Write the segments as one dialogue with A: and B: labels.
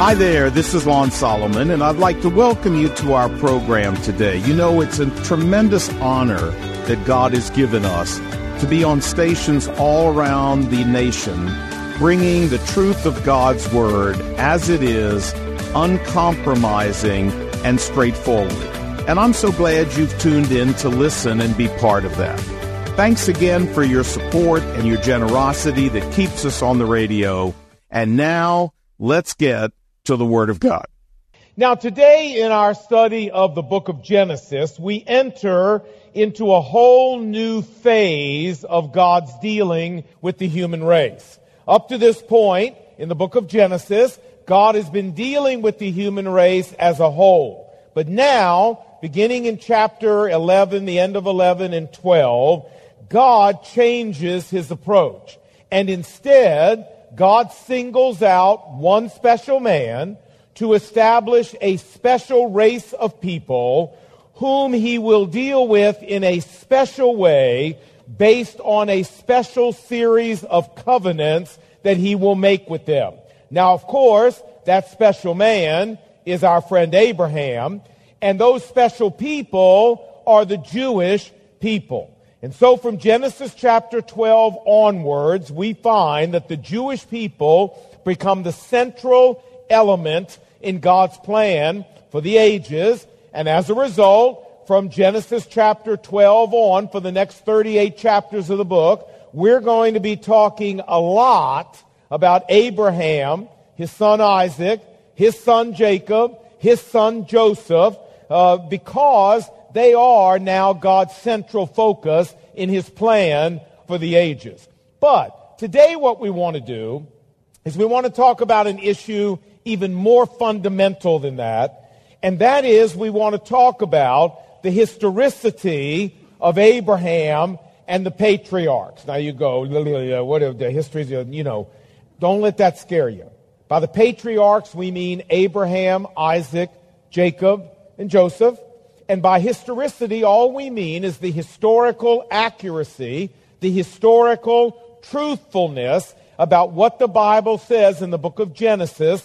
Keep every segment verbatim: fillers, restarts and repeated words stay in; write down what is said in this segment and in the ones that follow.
A: Hi there, this is Lon Solomon, and I'd like to welcome you to our program today. You know, it's a tremendous honor that God has given us to be on stations all around the nation, bringing the truth of God's Word as it is, uncompromising and straightforward. And I'm so glad you've tuned in to listen and be part of that. Thanks again for your support and your generosity that keeps us on the radio. And now, let's get to the Word of God.
B: Now, today in our study of the book of Genesis, we enter into a whole new phase of God's dealing with the human race. Up to this point in the book of Genesis, God has been dealing with the human race as a whole. But now, beginning in chapter eleven, the end of eleven and twelve, God changes his approach. And instead, God singles out one special man to establish a special race of people whom he will deal with in a special way based on a special series of covenants that he will make with them. Now, of course, that special man is our friend Abraham, and those special people are the Jewish people. And so from Genesis chapter twelve onwards, we find that the Jewish people become the central element in God's plan for the ages. And as a result, from Genesis chapter twelve on, for the next thirty-eight chapters of the book, we're going to be talking a lot about Abraham, his son Isaac, his son Jacob, his son Joseph, uh, because they are now God's central focus in his plan for the ages. But today what we want to do is we want to talk about an issue even more fundamental than that, and that is we want to talk about the historicity of Abraham and the patriarchs. Now you go, what are the histories? You know, don't let that scare you. By the patriarchs, we mean Abraham, Isaac, Jacob, and Joseph. And by historicity, all we mean is the historical accuracy, the historical truthfulness about what the Bible says in the book of Genesis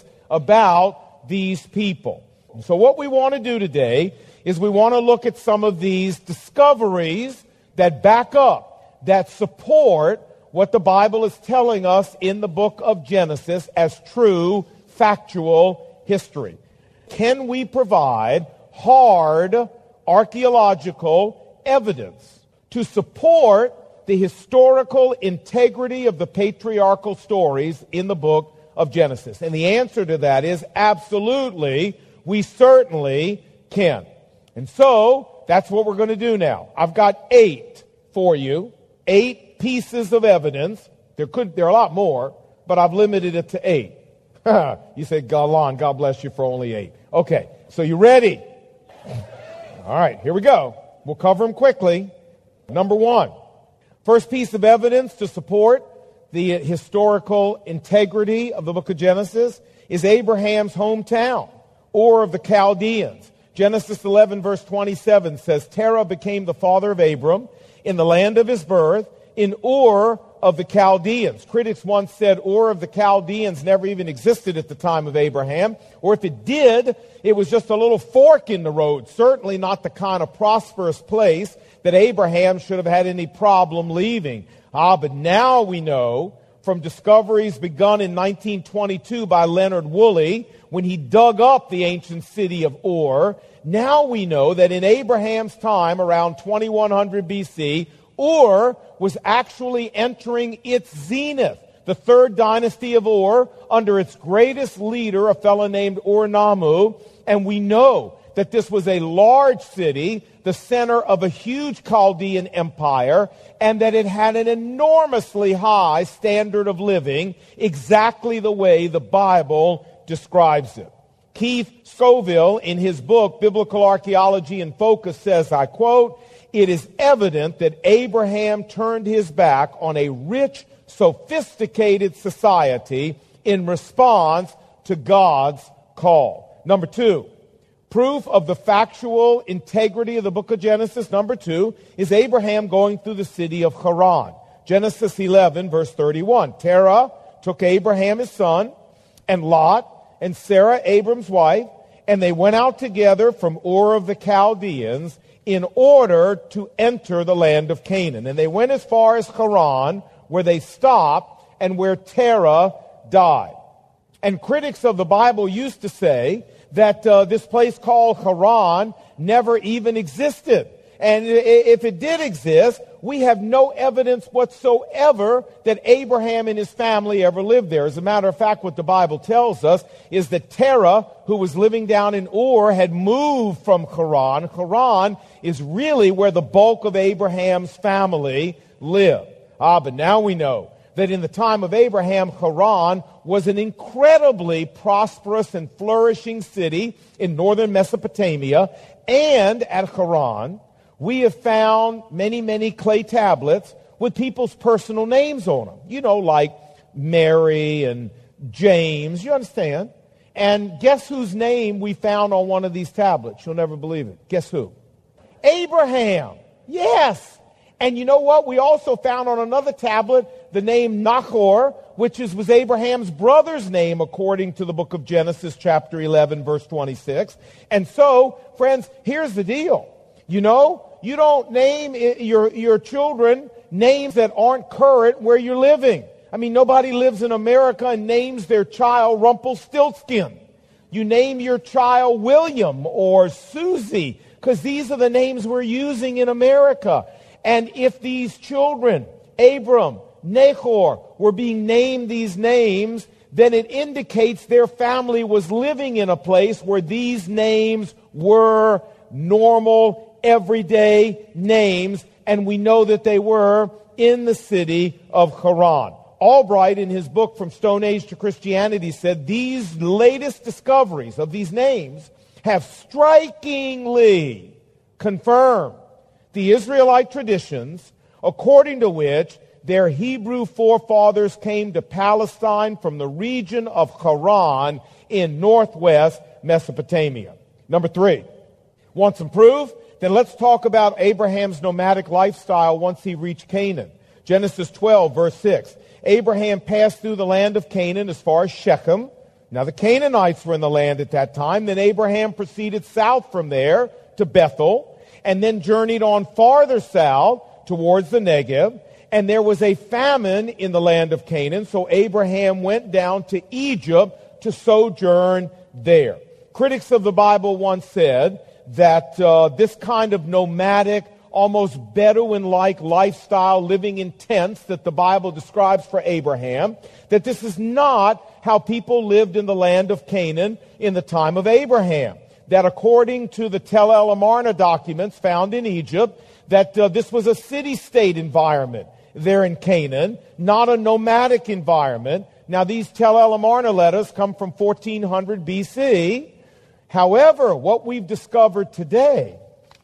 B: about these people. So what we want to do today is we want to look at some of these discoveries that back up, that support what the Bible is telling us in the book of Genesis as true, factual history. Can we provide hard archaeological evidence to support the historical integrity of the patriarchal stories in the book of Genesis? And the answer to that is absolutely, we certainly can. And so, that's what we're going to do now. I've got eight for you, eight pieces of evidence. There could, there are a lot more, but I've limited it to eight. You said, Lon, God bless you for only eight. Okay, so you ready? All right, here we go. We'll cover them quickly. Number one, first piece of evidence to support the historical integrity of the book of Genesis is Abraham's hometown, Ur of the Chaldeans. Genesis eleven verse twenty-seven says, Terah became the father of Abram in the land of his birth, in Ur of the Chaldeans. Critics once said Ur of the Chaldeans never even existed at the time of Abraham, or if it did, it was just a little fork in the road, certainly not the kind of prosperous place that Abraham should have had any problem leaving. Ah, but now we know from discoveries begun in nineteen twenty-two by Leonard Woolley, when he dug up the ancient city of Ur, now we know that in Abraham's time, around twenty-one hundred B C, Ur was actually entering its zenith. The third dynasty of Ur, under its greatest leader, a fellow named Ur-Nammu, and we know that this was a large city, the center of a huge Chaldean empire, and that it had an enormously high standard of living, exactly the way the Bible describes it. Keith Scoville, in his book, Biblical Archaeology in Focus, says, I quote, "It is evident that Abraham turned his back on a rich, sophisticated society in response to God's call." Number two, proof of the factual integrity of the book of Genesis, number two, is Abraham going through the city of Haran. Genesis eleven, verse thirty-one. Terah took Abraham his son, and Lot, and Sarah, Abram's wife, and they went out together from Ur of the Chaldeans in order to enter the land of Canaan. And they went as far as Haran, where they stopped, and where Terah died. And critics of the Bible used to say that uh, this place called Haran never even existed. And if it did exist, we have no evidence whatsoever that Abraham and his family ever lived there. As a matter of fact, what the Bible tells us is that Terah, who was living down in Ur, had moved from Haran. Haran is really where the bulk of Abraham's family lived. Ah, but now we know that in the time of Abraham, Haran was an incredibly prosperous and flourishing city in northern Mesopotamia. And at Haran, we have found many, many clay tablets with people's personal names on them. You know, like Mary and James, you understand? And guess whose name we found on one of these tablets? You'll never believe it. Guess who? Abraham. Yes. And you know what? We also found on another tablet the name Nahor, which is, was Abraham's brother's name according to the book of Genesis chapter eleven, verse twenty-six. And so, friends, here's the deal. You know, you don't name your, your children names that aren't current where you're living. I mean, nobody lives in America and names their child Rumpelstiltskin. You name your child William or Susie, because these are the names we're using in America. And if these children, Abram, Nahor, were being named these names, then it indicates their family was living in a place where these names were normal, everyday names, and we know that they were in the city of Haran. Albright, in his book From Stone Age to Christianity, said these latest discoveries of these names have strikingly confirmed the Israelite traditions according to which their Hebrew forefathers came to Palestine from the region of Haran in northwest Mesopotamia. Number three, want some proof? Then let's talk about Abraham's nomadic lifestyle once he reached Canaan. Genesis twelve, verse six. Abraham passed through the land of Canaan as far as Shechem. Now the Canaanites were in the land at that time. Then Abraham proceeded south from there to Bethel, and then journeyed on farther south towards the Negev. And there was a famine in the land of Canaan, so Abraham went down to Egypt to sojourn there. Critics of the Bible once said that uh, this kind of nomadic, almost Bedouin-like lifestyle, living in tents that the Bible describes for Abraham, that this is not how people lived in the land of Canaan in the time of Abraham. That according to the Tel El Amarna documents found in Egypt, that uh, this was a city-state environment there in Canaan, not a nomadic environment. Now, these Tel El Amarna letters come from fourteen hundred B C. However, what we've discovered today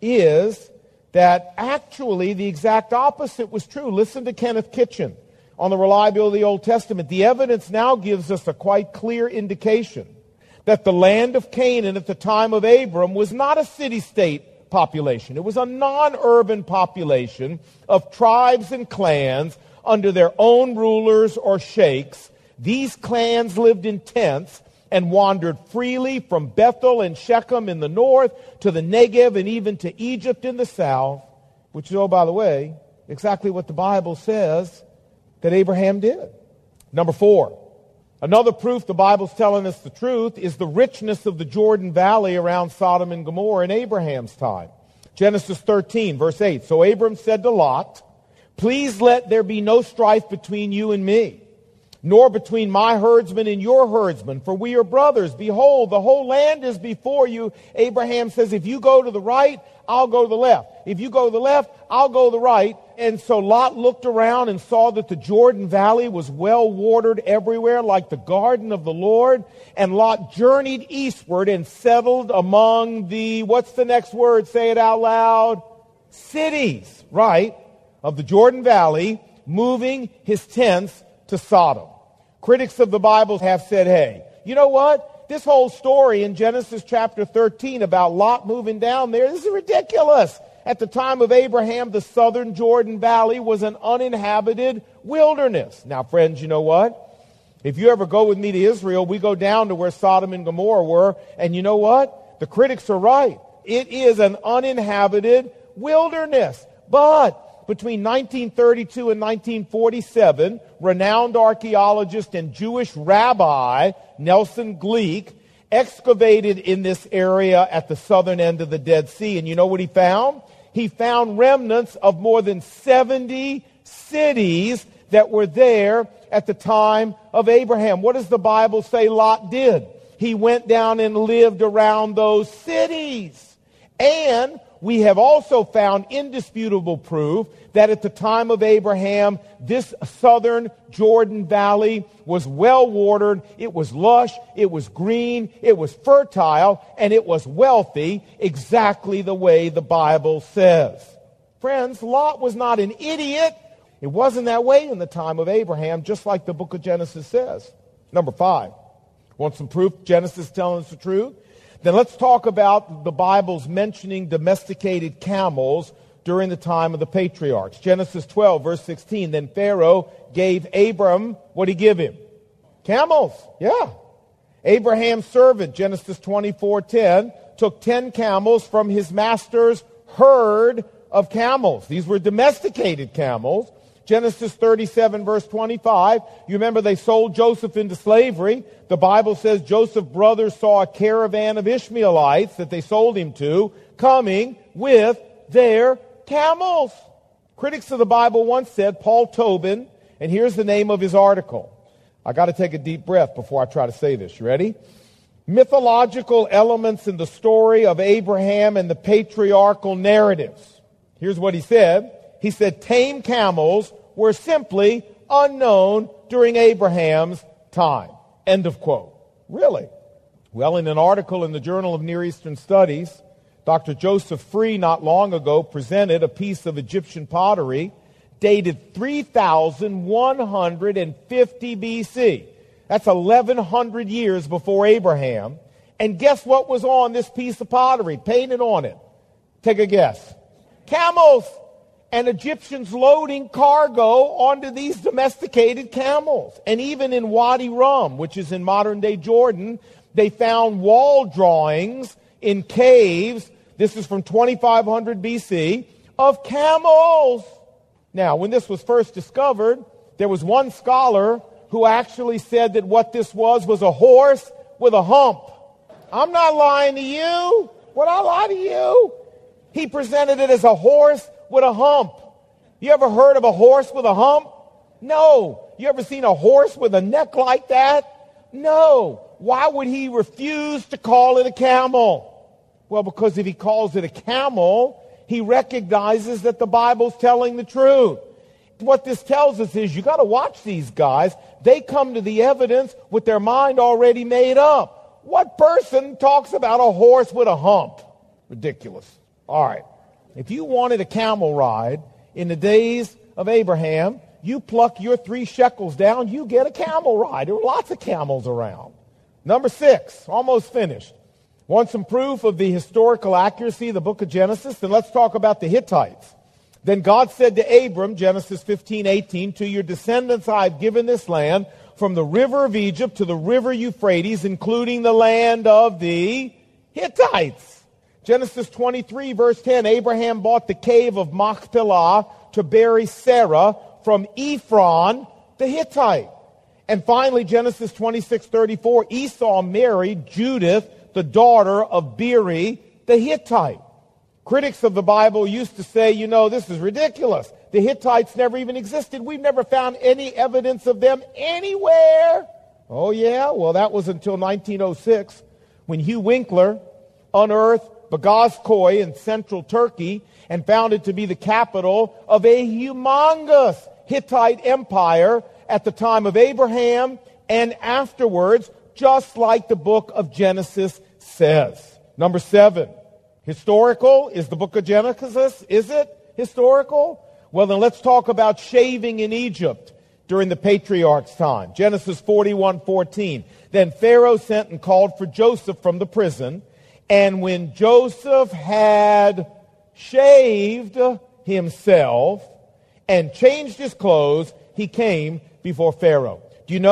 B: is that actually the exact opposite was true. Listen to Kenneth Kitchen on the reliability of the Old Testament. The evidence now gives us a quite clear indication that the land of Canaan at the time of Abram was not a city-state population. It was a non-urban population of tribes and clans under their own rulers or sheikhs. These clans lived in tents and wandered freely from Bethel and Shechem in the north to the Negev and even to Egypt in the south, which is, oh, by the way, exactly what the Bible says that Abraham did. Number four. Another proof the Bible's telling us the truth is the richness of the Jordan Valley around Sodom and Gomorrah in Abraham's time. Genesis thirteen, verse eight. So Abram said to Lot, "Please let there be no strife between you and me, nor between my herdsmen and your herdsmen, for we are brothers. Behold, the whole land is before you." Abraham says, if you go to the right, I'll go to the left. If you go to the left, I'll go to the right. And so Lot looked around and saw that the Jordan Valley was well watered everywhere, like the garden of the Lord. And Lot journeyed eastward and settled among the, what's the next word? Say it out loud. Cities, right, of the Jordan Valley, moving his tents to Sodom. Critics of the Bible have said, hey, you know what? This whole story in Genesis chapter thirteen about Lot moving down there, this is ridiculous. At the time of Abraham, the southern Jordan Valley was an uninhabited wilderness. Now, friends, you know what? If you ever go with me to Israel, we go down to where Sodom and Gomorrah were, and you know what? The critics are right. It is an uninhabited wilderness. But between nineteen thirty-two and nineteen forty-seven, renowned archaeologist and Jewish rabbi Nelson Gleek excavated in this area at the southern end of the Dead Sea. And you know what he found? He found remnants of more than seventy cities that were there at the time of Abraham. What does the Bible say Lot did? He went down and lived around those cities. And we have also found indisputable proof that at the time of Abraham, this southern Jordan Valley was well watered, it was lush, it was green, it was fertile, and it was wealthy, exactly the way the Bible says. Friends, Lot was not an idiot. It wasn't that way in the time of Abraham, just like the book of Genesis says. Number five. Want some proof Genesis is telling us the truth? Then let's talk about the Bible's mentioning domesticated camels during the time of the patriarchs. Genesis twelve, verse sixteen. Then Pharaoh gave Abram, what did he give him? Camels. Yeah. Abraham's servant, Genesis twenty-four ten, took ten camels from his master's herd of camels. These were domesticated camels. Genesis thirty-seven, verse twenty-five. You remember they sold Joseph into slavery. The Bible says Joseph's brothers saw a caravan of Ishmaelites that they sold him to coming with their camels. Critics of the Bible once said, Paul Tobin, and here's the name of his article. I got to take a deep breath before I try to say this. You ready? Mythological elements in the story of Abraham and the patriarchal narratives. Here's what he said. He said tame camels were simply unknown during Abraham's time. End of quote. Really? Well, in an article in the Journal of Near Eastern Studies, Doctor Joseph Free not long ago presented a piece of Egyptian pottery dated three thousand one hundred fifty B C. That's eleven hundred years before Abraham. And guess what was on this piece of pottery, painted on it? Take a guess. Camels. And Egyptians loading cargo onto these domesticated camels. And even in Wadi Rum, which is in modern-day Jordan, they found wall drawings in caves, this is from twenty-five hundred B C, of camels. Now, when this was first discovered, there was one scholar who actually said that what this was was a horse with a hump. I'm not lying to you. Would I lie to you? He presented it as a horse with a hump. You ever heard of a horse with a hump? No. You ever seen a horse with a neck like that? No. Why would he refuse to call it a camel? Well, because if he calls it a camel, he recognizes that the Bible's telling the truth. What this tells us is you got to watch these guys. They come to the evidence with their mind already made up. What person talks about a horse with a hump? Ridiculous. All right. If you wanted a camel ride in the days of Abraham, you pluck your three shekels down, you get a camel ride. There were lots of camels around. Number six, almost finished. Want some proof of the historical accuracy of the book of Genesis? Then let's talk about the Hittites. Then God said to Abram, Genesis fifteen eighteen, to your descendants I have given this land, from the river of Egypt to the river Euphrates, including the land of the Hittites. Genesis twenty-three, verse ten, Abraham bought the cave of Machpelah to bury Sarah from Ephron the Hittite. And finally, Genesis twenty-six thirty-four, Esau married Judith, the daughter of Beeri the Hittite. Critics of the Bible used to say, you know, this is ridiculous. The Hittites never even existed. We've never found any evidence of them anywhere. Oh, yeah? Well, that was until nineteen oh six when Hugh Winkler unearthed Bagazkoy in central Turkey and found it to be the capital of a humongous Hittite empire at the time of Abraham and afterwards, just like the book of Genesis says. Number seven, historical. Is the book of Genesis, is it historical? Well, then let's talk about shaving in Egypt during the patriarch's time. Genesis forty-one fourteen. Then Pharaoh sent and called for Joseph from the prison. And when Joseph had shaved himself and changed his clothes, he came before Pharaoh. Do you know,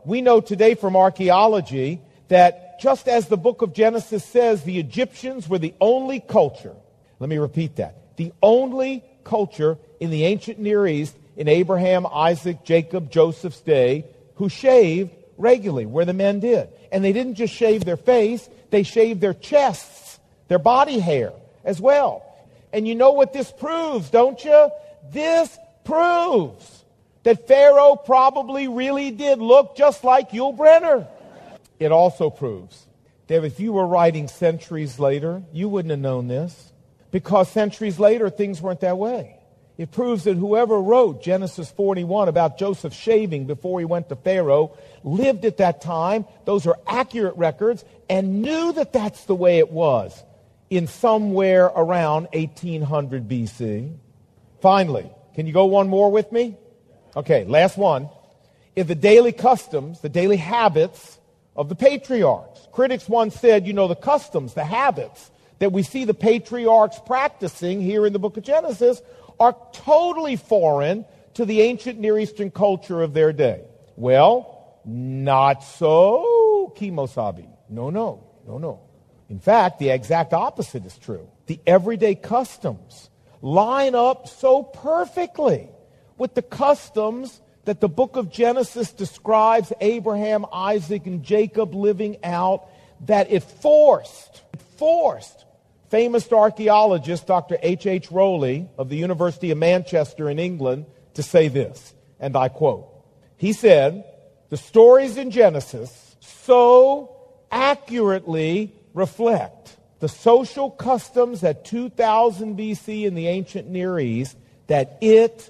B: we know today from archaeology that just as the book of Genesis says, the Egyptians were the only culture, let me repeat that, the only culture in the ancient Near East in Abraham, Isaac, Jacob, Joseph's day who shaved regularly, where the men did. And they didn't just shave their face, they shaved their chests, their body hair as well. And you know what this proves, don't you? This proves that Pharaoh probably really did look just like Yul Brynner. It also proves that if you were writing centuries later, you wouldn't have known this, because centuries later, things weren't that way. It proves that whoever wrote Genesis forty-one about Joseph shaving before he went to Pharaoh lived at that time. Those are accurate records and knew that that's the way it was in somewhere around eighteen hundred B C. Finally, can you go one more with me? Okay, last one. If the daily customs, the daily habits of the patriarchs. Critics once said, you know, the customs, the habits that we see the patriarchs practicing here in the book of Genesis are totally foreign to the ancient Near Eastern culture of their day. Well, not so, Kimosabi. No, no, no, no. In fact, the exact opposite is true. The everyday customs line up so perfectly with the customs that the book of Genesis describes Abraham, Isaac, and Jacob living out, that it forced, it forced famous archaeologist Doctor H H Rowley of the University of Manchester in England to say this, and I quote, he said, the stories in Genesis so accurately reflect the social customs at two thousand B C in the ancient Near East that it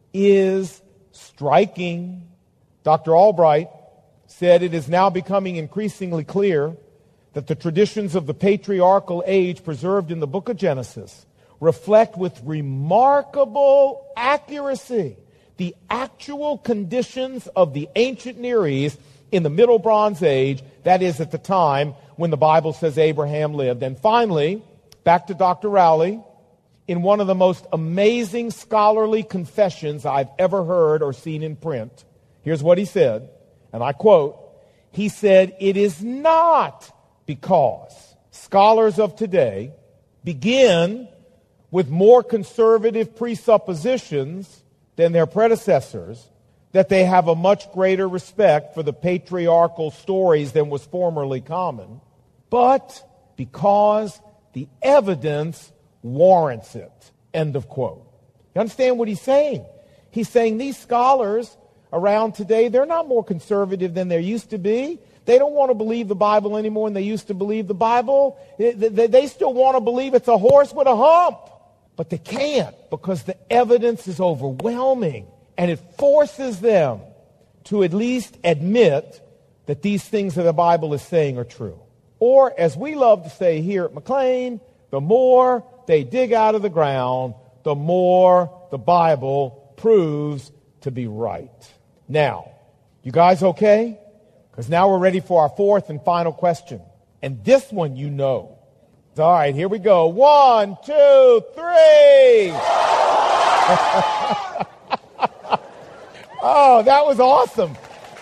B: is striking. Doctor Albright said it is now becoming increasingly clear that the traditions of the patriarchal age preserved in the book of Genesis reflect with remarkable accuracy the actual conditions of the ancient Near East in the Middle Bronze Age, that is at the time when the Bible says Abraham lived. And finally, back to Doctor Rowley, in one of the most amazing scholarly confessions I've ever heard or seen in print, here's what he said, and I quote, he said, it is not because scholars of today begin with more conservative presuppositions than their predecessors that they have a much greater respect for the patriarchal stories than was formerly common, but because the evidence warrants it. End of quote. You understand what he's saying? He's saying these scholars around today, they're not more conservative than there used to be. They don't want to believe the Bible any more than they used to believe the Bible. They, they, they still want to believe it's a horse with a hump. But they can't, because the evidence is overwhelming. And it forces them to at least admit that these things that the Bible is saying are true. Or, as we love to say here at McLean, the more they dig out of the ground, the more the Bible proves to be right. Now, you guys okay? Because now we're ready for our fourth and final question. And this one you know. All right, here we go. One, two, three. Oh, that was awesome.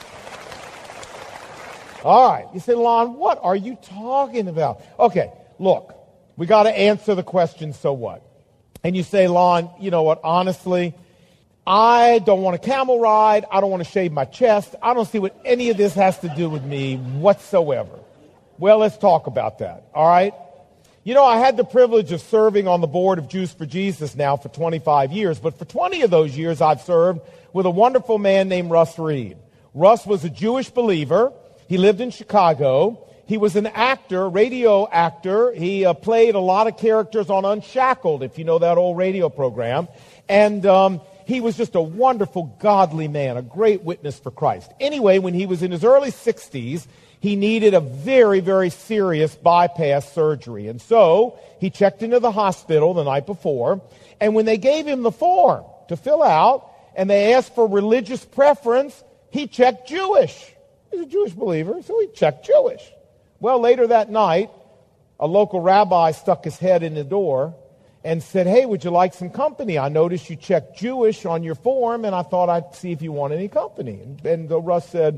B: All right. You say, Lon, what are you talking about? Okay, look, we got to answer the question, so what? And you say, Lon, you know what, honestly, I don't want a camel ride. I don't want to shave my chest. I don't see what any of this has to do with me whatsoever. Well, let's talk about that, all right? You know, I had the privilege of serving on the board of Jews for Jesus now for twenty-five years, but for twenty of those years I've served with a wonderful man named Russ Reed. Russ was a Jewish believer. He lived in Chicago. He was an actor, radio actor. He uh, played a lot of characters on Unshackled, if you know that old radio program. And um, he was just a wonderful, godly man, a great witness for Christ. Anyway, when he was in his early sixties, he needed a very, very serious bypass surgery. And so he checked into the hospital the night before. And when they gave him the form to fill out, and they asked for religious preference, he checked Jewish. He's a Jewish believer, so he checked Jewish. Well, later that night, a local rabbi stuck his head in the door and said, hey, would you like some company? I noticed you checked Jewish on your form, and I thought I'd see if you want any company. And, and Russ said,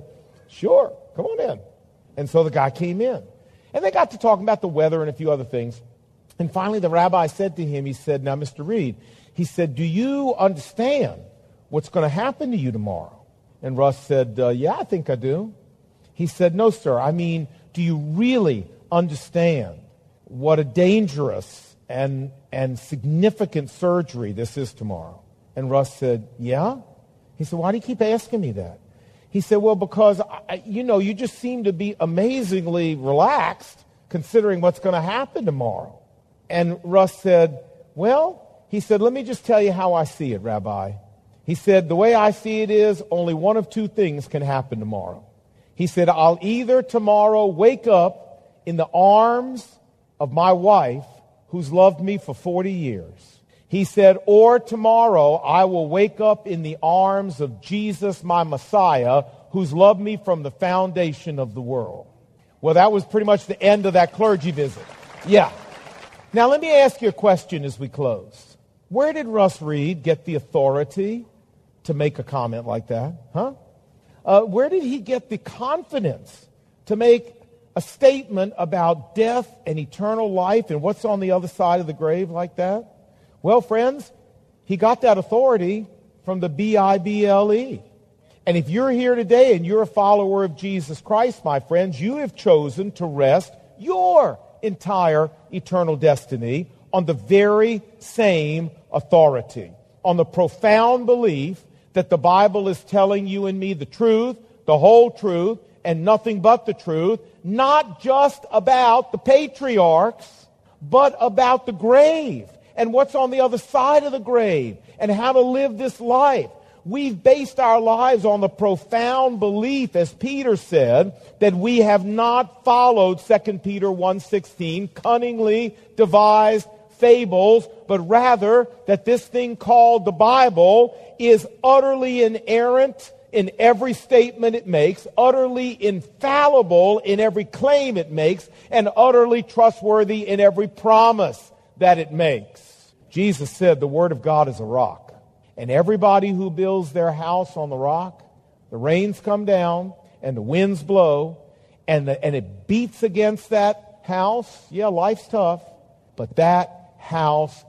B: Sure, come on in. And so the guy came in. And they got to talking about the weather and a few other things. And finally the rabbi said to him, he said, now, Mister Reed, he said, do you understand what's going to happen to you tomorrow? And Russ said, uh, yeah, I think I do. He said, no, sir. I mean, do you really understand what a dangerous and, and significant surgery this is tomorrow? And Russ said, yeah. He said, why do you keep asking me that? He said, well, because, I, you know, you just seem to be amazingly relaxed considering what's going to happen tomorrow. And Russ said, well, he said, let me just tell you how I see it, Rabbi. He said, the way I see it is only one of two things can happen tomorrow. He said, I'll either tomorrow wake up in the arms of my wife who's loved me for forty years. He said, or tomorrow I will wake up in the arms of Jesus, my Messiah, who's loved me from the foundation of the world. Well, that was pretty much the end of that clergy visit. Yeah. Now, let me ask you a question as we close. Where did Russ Reed get the authority to make a comment like that? Huh? Uh, where did he get the confidence to make a statement about death and eternal life and what's on the other side of the grave like that? Well, friends, he got that authority from the B I B L E. And if you're here today and you're a follower of Jesus Christ, my friends, you have chosen to rest your entire eternal destiny on the very same authority, on the profound belief that the Bible is telling you and me the truth, the whole truth, and nothing but the truth, not just about the patriarchs, but about the grave and what's on the other side of the grave and how to live this life. We've based our lives on the profound belief, as Peter said, that we have not followed Second Peter one sixteen, cunningly devised fables, but rather that this thing called the Bible is utterly inerrant in every statement it makes, utterly infallible in every claim it makes, and utterly trustworthy in every promise that it makes. Jesus said the Word of God is a rock, and everybody who builds their house on the rock, the rains come down and the winds blow, and, the, and it beats against that house. Yeah, life's tough, but that house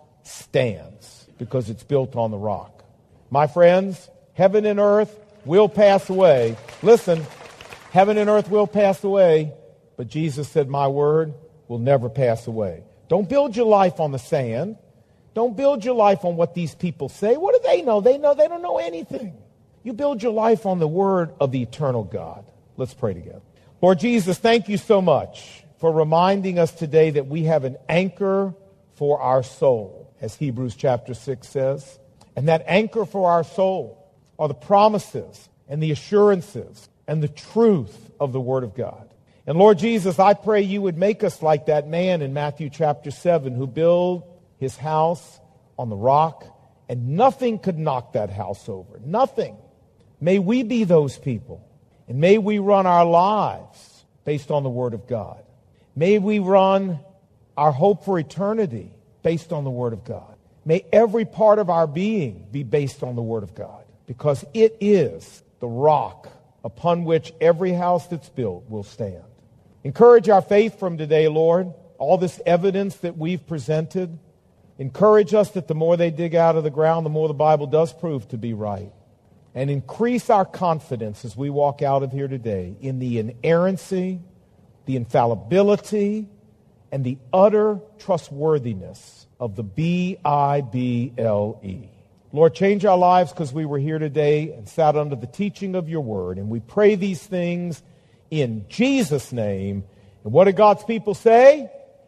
B: stands because it's built on the rock. My friends, heaven and earth will pass away. Listen, heaven and earth will pass away, but Jesus said, my word will never pass away. Don't build your life on the sand. Don't build your life on what these people say. What do they know? They know they don't know anything. You build your life on the word of the eternal God. Let's pray together. Lord Jesus, thank you so much for reminding us today that we have an anchor for our soul, as Hebrews chapter six says. And that anchor for our soul are the promises and the assurances and the truth of the Word of God. And Lord Jesus, I pray you would make us like that man in Matthew chapter seven who built his house on the rock, and nothing could knock that house over. Nothing. May we be those people, and may we run our lives based on the Word of God. May we run our hope for eternity based on the Word of God. May every part of our being be based on the Word of God, because it is the rock upon which every house that's built will stand. Encourage our faith from today, Lord. All this evidence that we've presented, encourage us that the more they dig out of the ground, the more the Bible does prove to be right. And increase our confidence as we walk out of here today in the inerrancy, the infallibility, and the utter trustworthiness of the B I B L E. Lord, change our lives because we were here today and sat under the teaching of your word. And we pray these things in Jesus' name. And what did God's people say?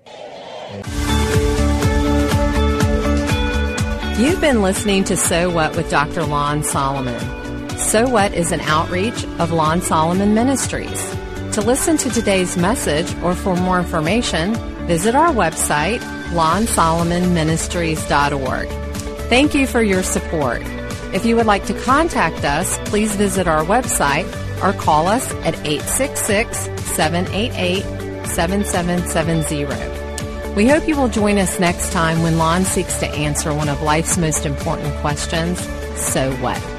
B: Amen.
C: You've been listening to So What with Doctor Lon Solomon. So What is an outreach of Lon Solomon Ministries. To listen to today's message or for more information, visit our website, lon solomon ministries dot org. Thank you for your support. If you would like to contact us, please visit our website or call us at eight six six, seven eight eight, seven seven seven zero. We hope you will join us next time when Lon seeks to answer one of life's most important questions, so what?